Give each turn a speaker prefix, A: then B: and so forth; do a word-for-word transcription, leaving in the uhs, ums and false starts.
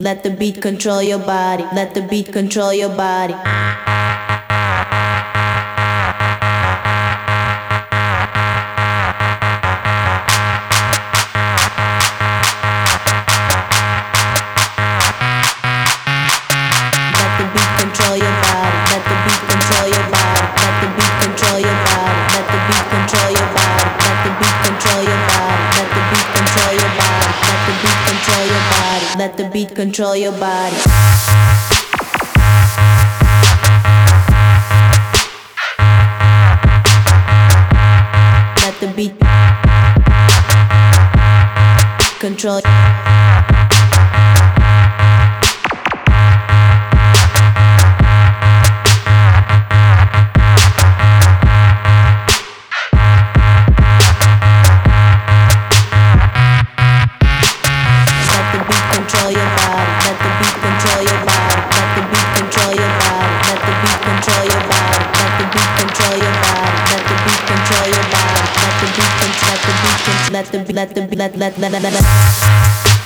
A: Let the beat control your body. Let the beat control your body. Let the beat control your body. Let the beat control your body. Let the beat control your body. Let the beat control your body. Let the beat control your body. Let the beat control your body. Let the beat control your body. Let the beat control your body. Let the beat control. Let the let the let let let let let